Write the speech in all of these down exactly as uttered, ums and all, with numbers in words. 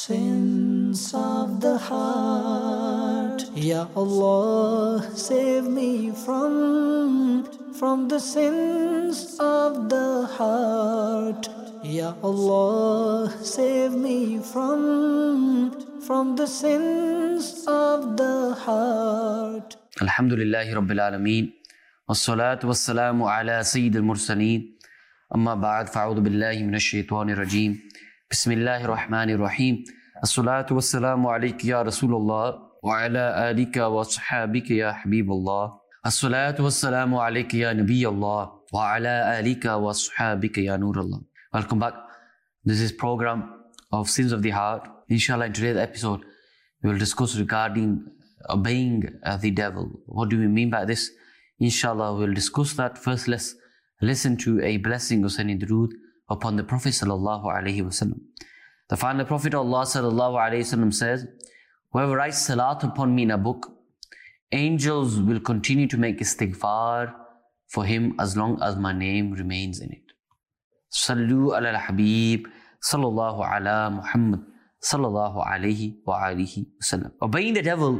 Sins of the heart, Ya Allah, save me from from the sins of the heart. Ya Allah, save me from from the sins of the heart. Alhamdulillahi Rabbil Alameen. Wassalatu wassalamu ala Sayyidil Mursaleen. Amma ba'd, fa'udhu billahi minash shaitanir rajeem. Bismillahir Rahmanir Rahim. As-salatu wassalamu alayka ya Rasulullah wa ala alika wa sahabika ya Habibullah. As-salatu wassalamu alayka ya Nabiyullah wa ala alika wa sahabika ya Nurullah. Welcome back. This is program of Sins of the Heart. Inshallah, in today's episode, we will discuss regarding obeying uh, the devil. What do we mean by this? Inshallah, we will discuss that. First, let's listen to a blessing of sending durood upon the Prophet sallallahu alaihi wasallam. The final Prophet Allah sallallahu alaihi wasallam says, whoever writes salat upon me in a book, angels will continue to make istighfar for him as long as my name remains in it. Sallu ala al-Habib sallallahu ala Muhammad sallallahu alaihi wa alihi wasallam. Obeying the devil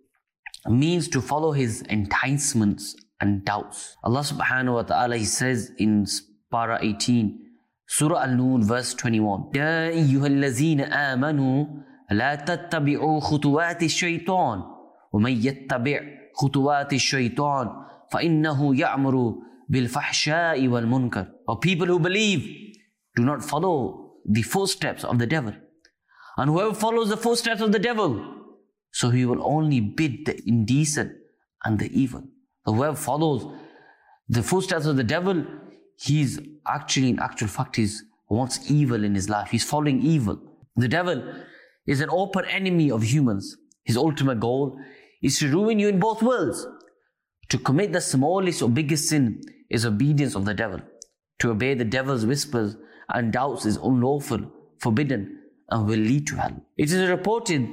means to follow his enticements and doubts. Allah subhanahu wa ta'ala, he says in Para eighteen, Surah Al-Noon, verse twenty-one, يَا أَيُّهَا الَّذِينَ آمَنُوا لَا تَتَّبِعُوا خُطُوَاتِ الشَّيْطَانِ وَمَنْ يَتَّبِعْ خُطُوَاتِ الشَّيْطَانِ فَإِنَّهُ يَأْمُرُ بِالْفَحْشَاءِ وَالْمُنْكَرِ. O people who believe, do not follow the footsteps of the devil. And whoever follows the footsteps of the devil, so he will only bid the indecent and the evil. So whoever follows the footsteps of the devil, he's actually, in actual fact, he wants evil in his life. He's following evil. The devil is an open enemy of humans. His ultimate goal is to ruin you in both worlds. To commit the smallest or biggest sin is obedience of the devil. To obey the devil's whispers and doubts is unlawful, forbidden, and will lead to hell. It is reported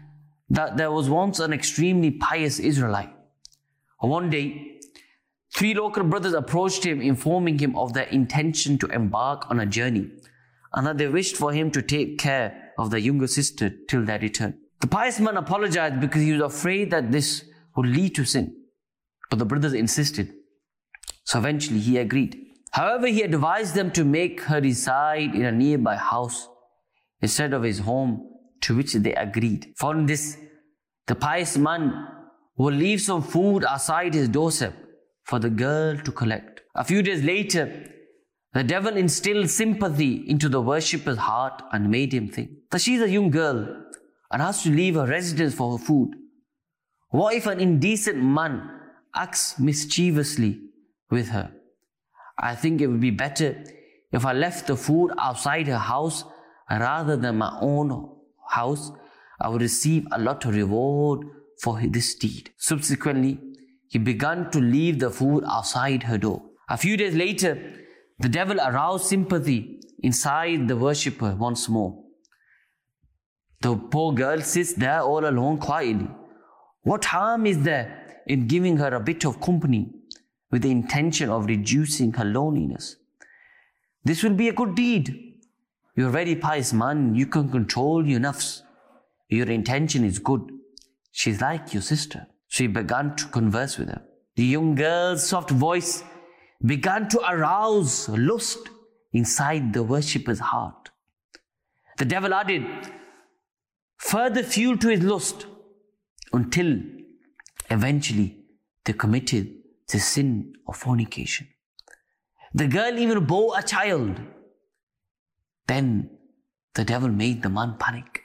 that there was once an extremely pious Israelite. One day, three local brothers approached him, informing him of their intention to embark on a journey and that they wished for him to take care of their younger sister till their return. The pious man apologized because he was afraid that this would lead to sin, but the brothers insisted. So eventually he agreed. However, he advised them to make her reside in a nearby house instead of his home, to which they agreed. Following this, the pious man will leave some food outside his doorstep for the girl to collect. A few days later, the devil instilled sympathy into the worshipper's heart and made him think that she is a young girl and has to leave her residence for her food. What if an indecent man acts mischievously with her? I think it would be better if I left the food outside her house rather than my own house. I would receive a lot of reward for this deed. Subsequently, he began to leave the food outside her door. A few days later, the devil aroused sympathy inside the worshipper once more. The poor girl sits there all alone quietly. What harm is there in giving her a bit of company with the intention of reducing her loneliness? This will be a good deed. You're a very pious man. You can control your nafs. Your intention is good. She's like your sister. So he began to converse with her. The young girl's soft voice began to arouse lust inside the worshipper's heart. The devil added further fuel to his lust until eventually they committed the sin of fornication. The girl even bore a child. Then the devil made the man panic.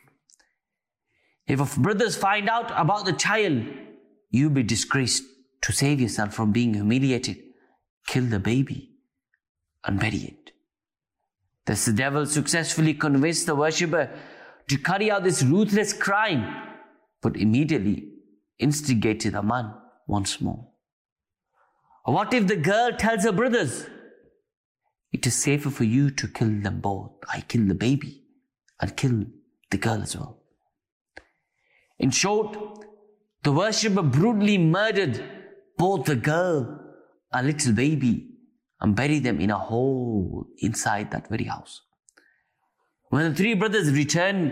If brothers find out about the child, you'll be disgraced. To save yourself from being humiliated, kill the baby and bury it. Thus the devil successfully convinced the worshipper to carry out this ruthless crime, but immediately instigated the man once more. What if the girl tells her brothers, it is safer for you to kill them both. I kill the baby and kill the girl as well. In short, the worshipper brutally murdered both the girl and little baby and buried them in a hole inside that very house. When the three brothers returned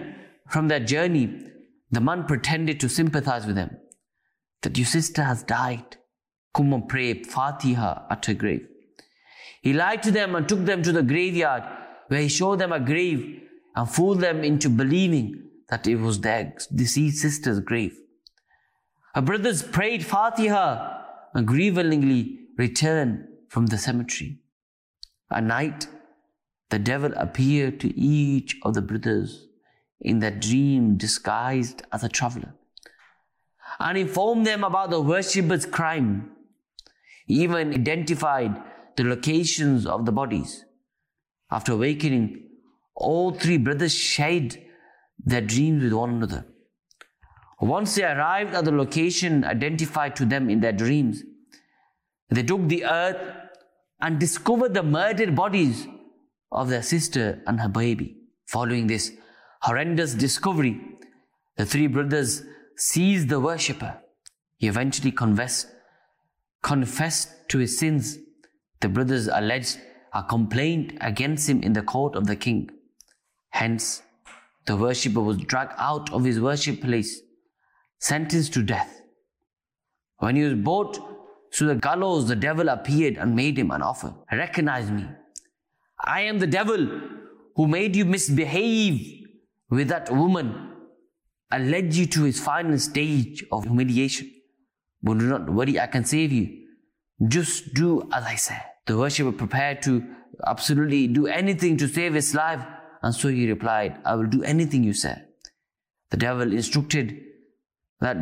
from that journey, the man pretended to sympathize with them, that your sister has died. Come and pray Fatiha at her grave. He lied to them and took them to the graveyard, where he showed them a grave and fooled them into believing that it was their deceased sister's grave. Her brothers prayed Fatiha and grievingly returned from the cemetery. At night, the devil appeared to each of the brothers in their dream disguised as a traveler and informed them about the worshipper's crime. He even identified the locations of the bodies. After awakening, all three brothers shared their dreams with one another. Once they arrived at the location identified to them in their dreams, they took the earth and discovered the murdered bodies of their sister and her baby. Following this horrendous discovery, the three brothers seized the worshipper. He eventually confessed, confessed to his sins. The brothers alleged a complaint against him in the court of the king. Hence, the worshipper was dragged out of his worship place, sentenced to death. When he was brought to the gallows, the devil appeared and made him an offer. Recognize me. I am the devil who made you misbehave with that woman and led you to his final stage of humiliation. But do not worry, I can save you. Just do as I say. The worshipper prepared to absolutely do anything to save his life, and so he replied, I will do anything you say. The devil instructed that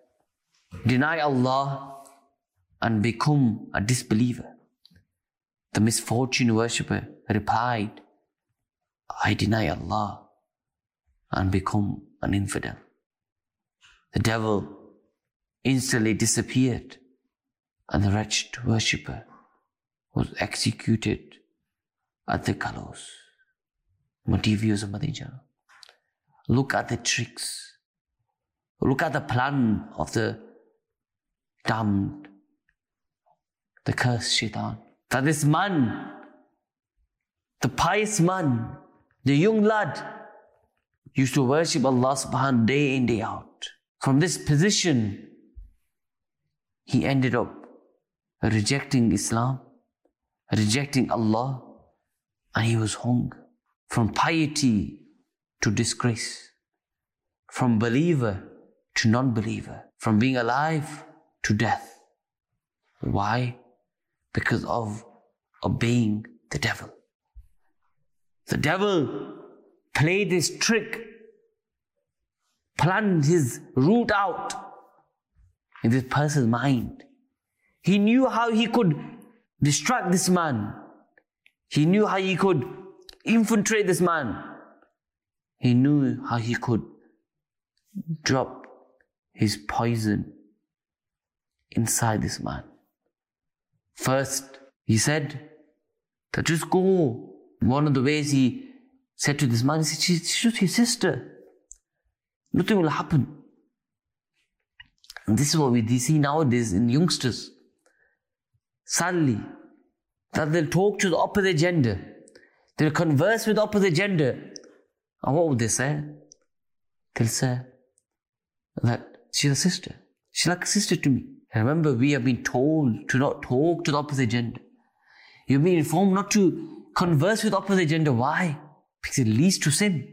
deny Allah and become a disbeliever. The misfortune worshipper replied, I deny Allah and become an infidel. The devil instantly disappeared and the wretched worshipper was executed at the gallows. My dear viewers of Madinah, look at the tricks. Look at the plan of the damned, the cursed shaitan. That this man, the pious man, the young lad, used to worship Allah subhanahu day in, day out. From this position, he ended up rejecting Islam, rejecting Allah, and he was hung. From piety to disgrace, from believer to non-believer, from being alive to death. Why? Because of obeying the devil. The devil played his trick, planned his route out in this person's mind. He knew how he could distract this man. He knew how he could infiltrate this man. He knew how he could drop his poison inside this man. First, he said that just go. One of the ways he said to this man, he said, she's just your sister. Nothing will happen. And this is what we see nowadays in youngsters. Sadly, that they'll talk to the opposite gender. They'll converse with the opposite gender. And what would they say? They'll say that she's a sister. She's like a sister to me. And remember, we have been told to not talk to the opposite gender. You've been informed not to converse with the opposite gender. Why? Because it leads to sin.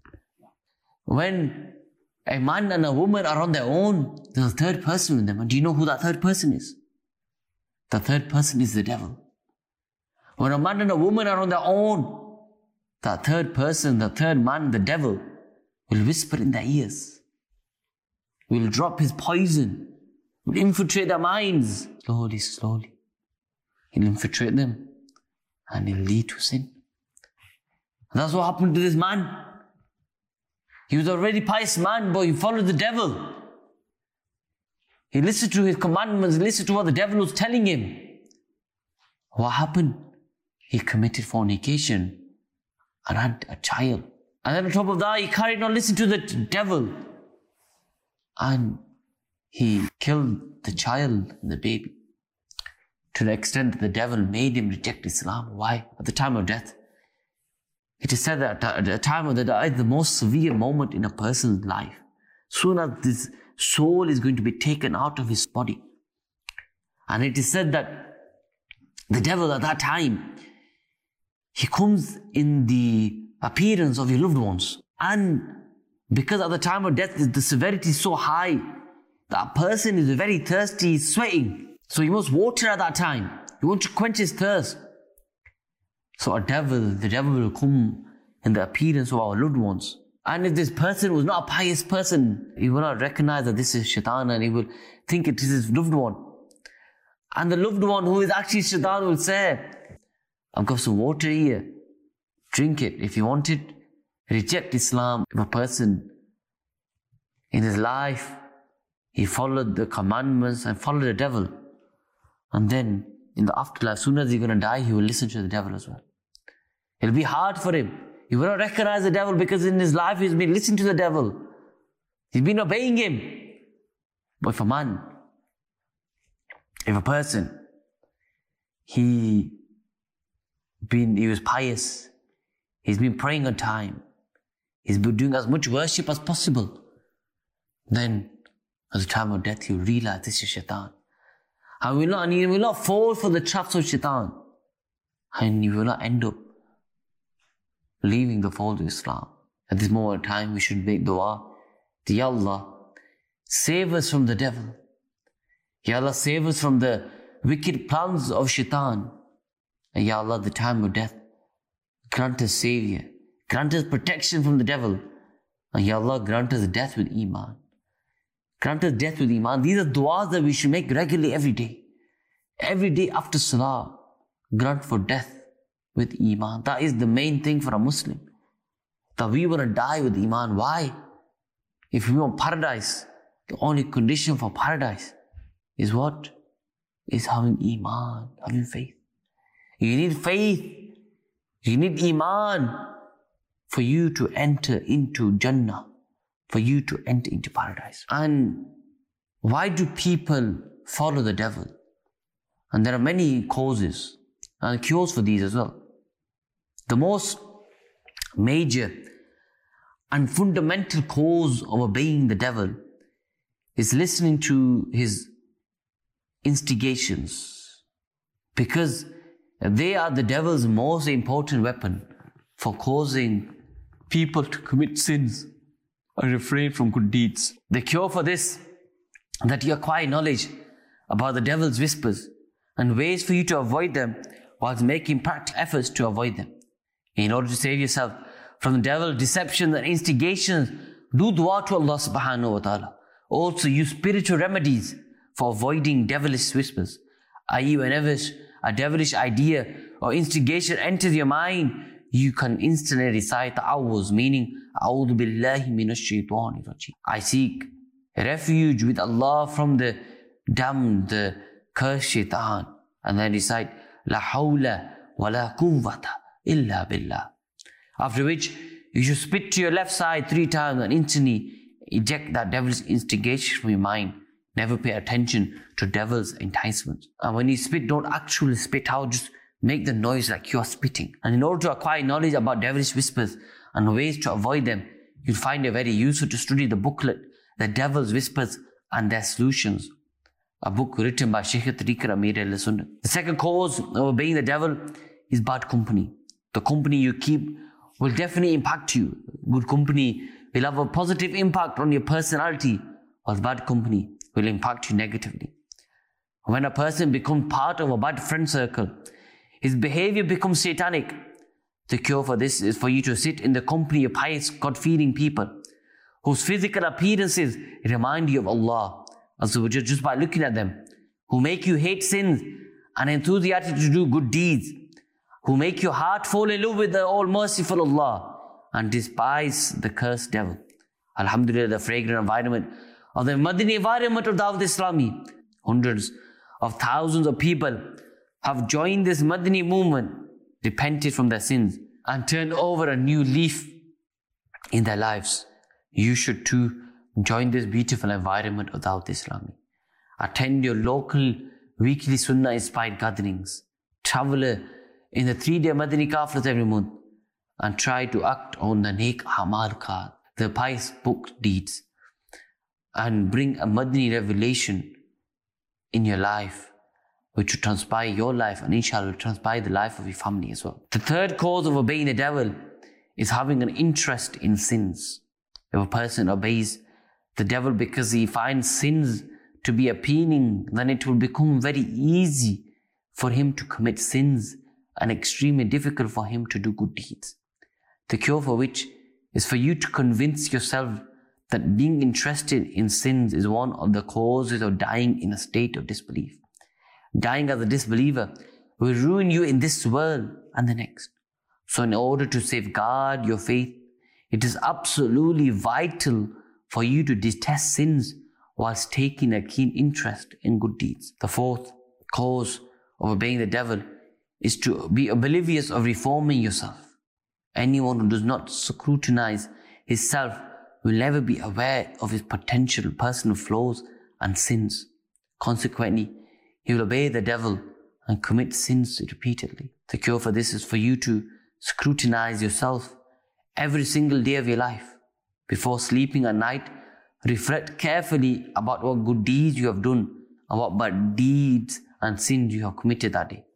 When a man and a woman are on their own, there's a third person with them. And do you know who that third person is? The third person is the devil. When a man and a woman are on their own, that third person, the third man, the devil, will whisper in their ears. Will drop his poison. Will infiltrate their minds. Slowly, slowly. He'll infiltrate them. And he'll lead to sin. And that's what happened to this man. He was already a pious man, but he followed the devil. He listened to his commandments, he listened to what the devil was telling him. What happened? He committed fornication and had a child. And then on top of that, he carried on listening to the devil. And he killed the child and the baby. To the extent that the devil made him reject Islam. Why? At the time of death, It is said that at the time of the day is the most severe moment in a person's life. Soon as this soul is going to be taken out of his body. And it is said that the devil at that time, he comes in the appearance of your loved ones. And because at the time of death, the severity is so high, that person is very thirsty, he's sweating. So he wants water at that time. He wants to quench his thirst. So a devil, the devil will come in the appearance of our loved ones. And if this person was not a pious person, he will not recognize that this is shaitan and he will think it is his loved one. And the loved one who is actually shaitan will say, I've got some water here. Drink it. If you want it, reject Islam. If a person in his life, he followed the commandments and followed the devil. And then in the afterlife, as soon as he's going to die, he will listen to the devil as well. It'll be hard for him. He will not recognize the devil because in his life he's been listening to the devil. He's been obeying him. But if a man, if a person, he been, he was pious, he's been praying on time, he's been doing as much worship as possible, then at the time of death he'll realize this is shaitan. And will not, and he will not fall for the traps of shaitan. And he will not end up leaving the fold of Islam. At this moment in time, we should make dua. Ya Allah, save us from the devil. Ya Allah, save us from the wicked plans of shaitan. And Ya Allah, at the time of death, grant us savior. Grant us protection from the devil. And Ya Allah, grant us death with iman. Grant us death with iman. These are du'as that we should make regularly every day. Every day after salah, grant for death with iman. That is the main thing for a Muslim. That we want to die with iman. Why? If we want paradise, the only condition for paradise is what? Is having iman, having faith. You need faith. You need iman for you to enter into Jannah, for you to enter into paradise. And why do people follow the devil? And there are many causes and cures for these as well. The most major and fundamental cause of obeying the devil is listening to his instigations, because they are the devil's most important weapon for causing people to commit sins and refrain from good deeds. The cure for this, that you acquire knowledge about the devil's whispers and ways for you to avoid them, whilst making practical efforts to avoid them. In order to save yourself from the devil's deceptions and instigations, do dua to Allah subhanahu wa ta'ala. Also use spiritual remedies for avoiding devilish whispers. that is, whenever a devilish idea or instigation enters your mind, you can instantly recite ta'awuz, meaning A'udhu billahi minash shaitanir rajim. I seek refuge with Allah from the damned, the cursed shaitan. And then recite La hawla wa la quwwata illa billah. After which, you should spit to your left side three times and instantly eject that devil's instigation from your mind. Never pay attention to devil's enticements. And when you spit, don't actually spit out, just make the noise like you are spitting. And in order to acquire knowledge about devilish whispers and ways to avoid them, you'll find it very useful to study the booklet, The Devil's Whispers and Their Solutions, a book written by Shaykh Tariq Amir al-Sunnah. The second cause of obeying the devil is bad company. The company you keep will definitely impact you. Good company will have a positive impact on your personality, while bad company will impact you negatively. When a person becomes part of a bad friend circle, his behavior becomes satanic. The cure for this is for you to sit in the company of pious, God-fearing people whose physical appearances remind you of Allah, also just by looking at them, who make you hate sins and enthusiastic to do good deeds, who make your heart fall in love with the all-merciful Allah and despise the cursed devil. Alhamdulillah, the fragrant environment of the Madani environment of Dawat Islami. Hundreds of thousands of people have joined this Madani movement, repented from their sins, and turned over a new leaf in their lives. You should too join this beautiful environment of Dawat Islami. Attend your local weekly Sunnah-inspired gatherings. Travel in the three-day Madani Qaflas every month. and try to act on the Nek Amal card, the pious book deeds, and bring a Madani revelation in your life, which will transpire your life and inshallah will transpire the life of your family as well. The third cause of obeying the devil is having an interest in sins. If a person obeys the devil because he finds sins to be appealing, then it will become very easy for him to commit sins and extremely difficult for him to do good deeds. The cure for which is for you to convince yourself that being interested in sins is one of the causes of dying in a state of disbelief. Dying as a disbeliever will ruin you in this world and the next. So in order to safeguard your faith, it is absolutely vital for you to detest sins whilst taking a keen interest in good deeds. The fourth cause of obeying the devil is to be oblivious of reforming yourself. Anyone who does not scrutinize his self will never be aware of his potential personal flaws and sins. Consequently, he will obey the devil and commit sins repeatedly. The cure for this is for you to scrutinize yourself every single day of your life. Before sleeping at night, reflect carefully about what good deeds you have done and what bad deeds and sins you have committed that day.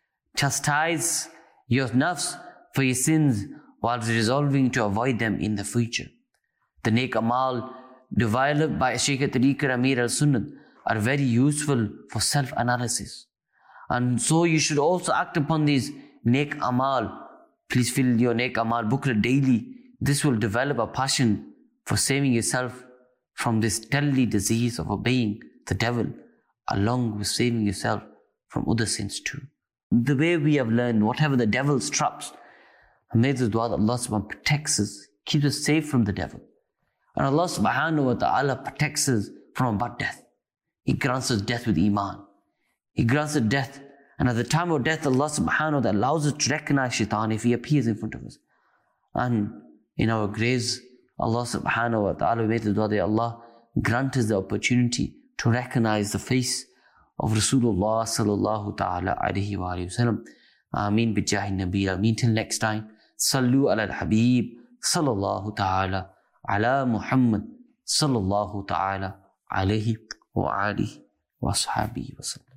Chastise your nafs for your sins whilst resolving to avoid them in the future. The Nek Amal developed by Shaykh Tariqat Amir al-Sunnat are very useful for self-analysis. And so you should also act upon these Nek Amal. Please fill your Nek Amal booklet daily. This will develop a passion for saving yourself from this deadly disease of obeying the devil, along with saving yourself from other sins too. The way we have learned, whatever the devil's traps, make this dua that Allah subhanahu wa ta'ala protects us, keeps us safe from the devil. And Allah subhanahu wa ta'ala protects us from a bad death. He grants us death with iman. He grants us death. And at the time of death, Allah subhanahu wa ta'ala allows us to recognize shaitan if he appears in front of us. And in our graves, Allah subhanahu wa ta'ala made the dua that Allah grant us the opportunity to recognize the face of Rasulullah sallallahu ta'ala alayhi wa sallam. Ameen bi jahi nabi. Ameen. Till next time. Sallu ala al-habib sallallahu ta'ala ala Muhammad sallallahu ta'ala alayhi wa alihi wa ashabihi wa sallam.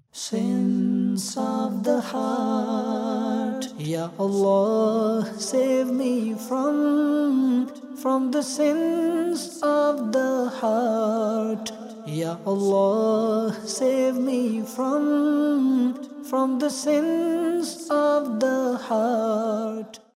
Sins of the heart, Ya Allah, save me from from the sins of the heart. Ya Allah, save me from from the sins of the heart.